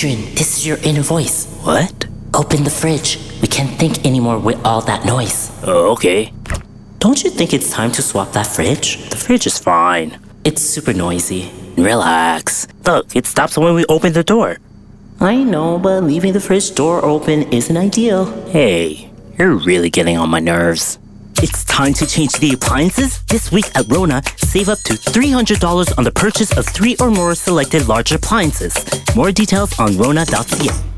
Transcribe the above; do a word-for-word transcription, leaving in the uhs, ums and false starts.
Adrian, this is your inner voice. What? Open the fridge. We can't think anymore with all that noise. Oh, okay. Don't you think it's time to swap that fridge? The fridge is fine. It's super noisy. Relax. Look, it stops when we open the door. I know, but leaving the fridge door open isn't ideal. Hey, you're really getting on my nerves. It's time to change the appliances? This week at Rona, save up to three hundred dollars on the purchase of three or more selected large appliances. More details on rona dot c a.